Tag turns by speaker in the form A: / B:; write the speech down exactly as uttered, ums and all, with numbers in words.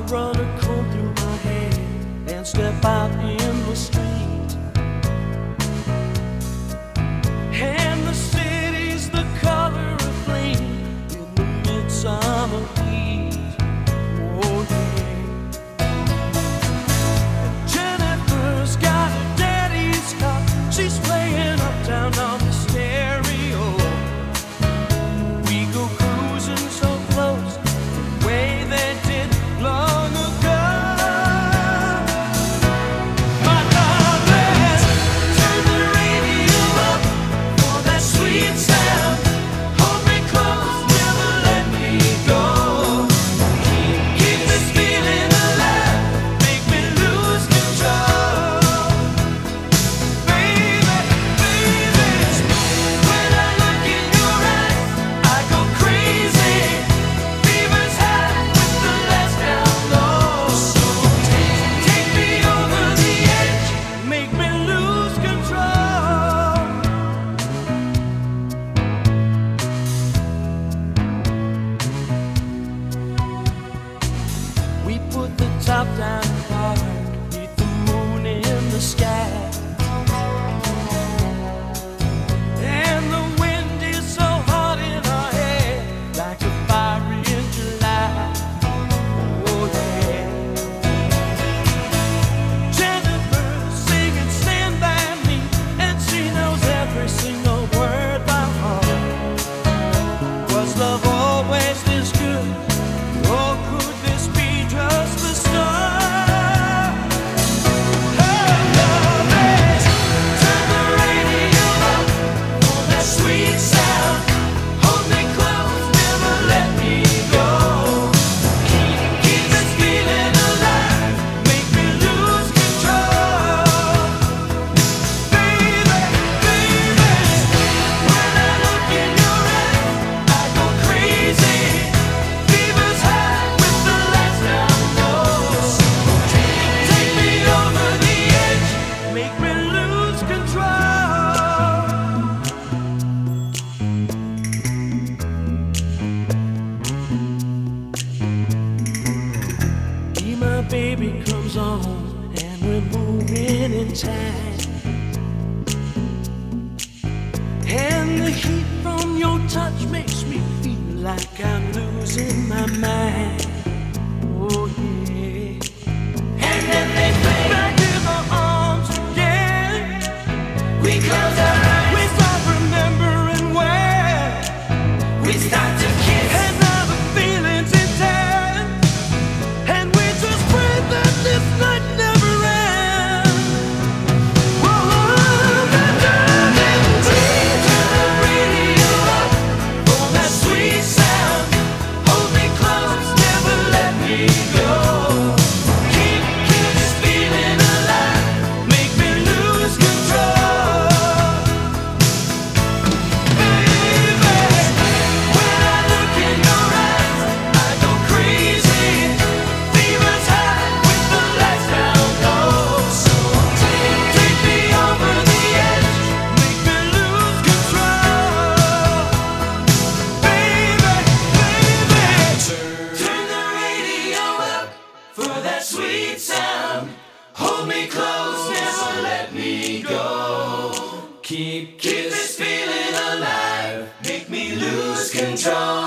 A: run a comb through my hair and step out in the street. And the city's the color of flame in the midsummer heat. Oh yeah. And Jennifer's got her daddy's car. She's playing uptown on the stereo. We go cruising so close, the way they did long ago. My darling, turn the radio up for that sweet sound. Hold me close, never let me go. Keep, keep this feeling alive, make me lose control. Baby, baby, when I look in your eyes, I go crazy. Fever's high with the lights down low. So take, take me over the edge, make me lose control. We put the top down hard, beneath the moon in the sky. And the wind is so hot in our hair, like a fire in July. Oh yeah. Jennifer singing Stand By Me, and she knows every single word by heart. Was love always this good, or could this be just the start? Oh, love, turn the radio up for that sweet sound. Hold me close, never let me go. Keep, keep this feeling alive, make me lose control. Baby, baby, when I look in your eyes, I go crazy. Fever's high with the lights down low. So take, take me over the edge, make me lose control. Be My Baby comes on, and we're moving in time. And the heat from your touch makes me feel like I'm losing my mind. Oh yeah. And then they play back in my arms again. We close our eyes, we start remembering where we start to kiss. And now the feeling's intense, and we just pray that this night never ends. Whoa, that darling, turn the radio up for that sweet sound. Hold me close, never let me go. Keep, keep this feeling alive, make me lose control. Baby, when I look in your eyes, I go crazy. Fever's high with the lights down low. So take, take me over the edge, make me lose control. Baby, baby, turn the radio up for that sweet sound. Hold me close, never let me go. Keep, keep this feeling alive, make me lose control.